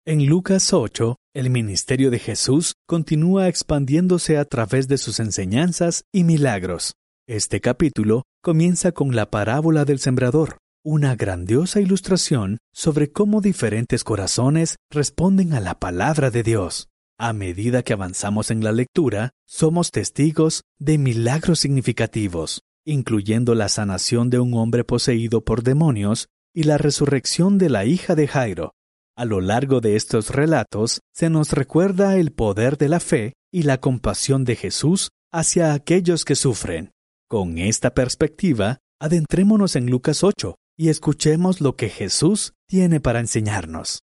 En Lucas 8, el ministerio de Jesús continúa expandiéndose a través de sus enseñanzas y milagros. Este capítulo comienza con la parábola del sembrador, una grandiosa ilustración sobre cómo diferentes corazones responden a la palabra de Dios. A medida que avanzamos en la lectura, somos testigos de milagros significativos, incluyendo la sanación de un hombre poseído por demonios y la resurrección de la hija de Jairo. A lo largo de estos relatos, se nos recuerda el poder de la fe y la compasión de Jesús hacia aquellos que sufren. Con esta perspectiva, adentrémonos en Lucas 8 y escuchemos lo que Jesús tiene para enseñarnos.